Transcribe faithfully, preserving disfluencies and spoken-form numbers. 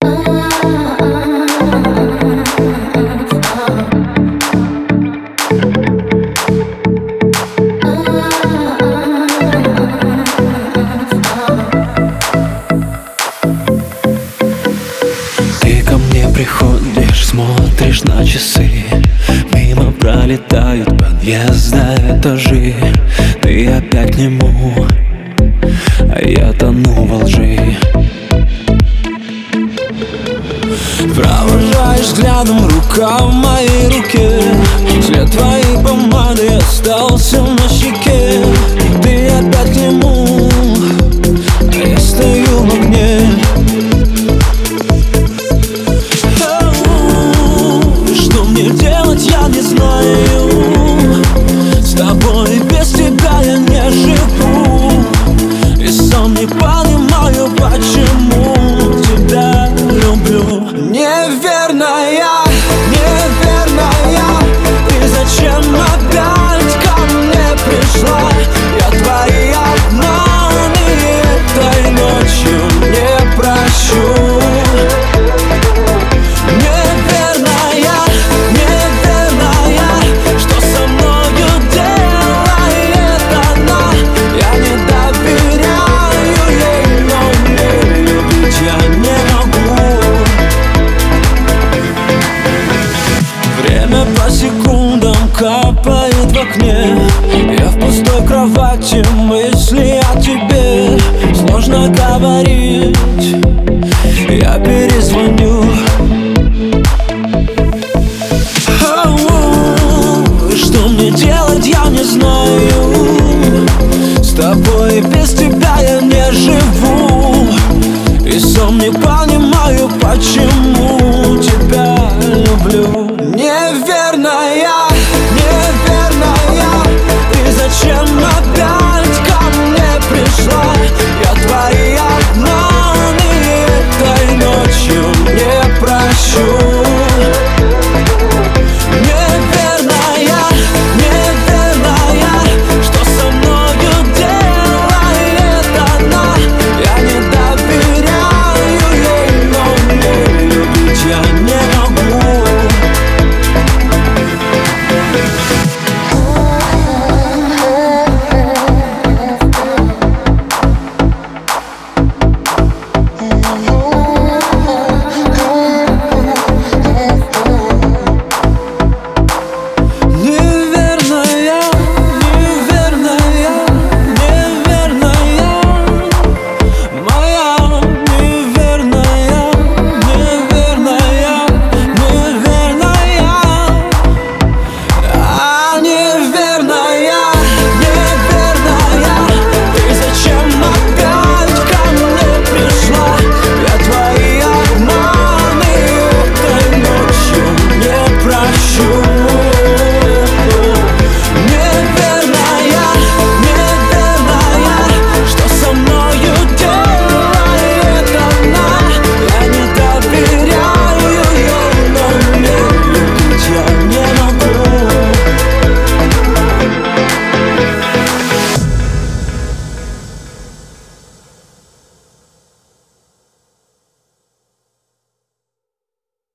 Ты ко мне приходишь, смотришь на часы, мимо пролетают подъезда, этажи. Ты опять к нему, а я тону во лжи. Провожаешь взглядом, рука в моей руке, след твоей помады остался на щеке. Ты опять к нему, а я стою в огне.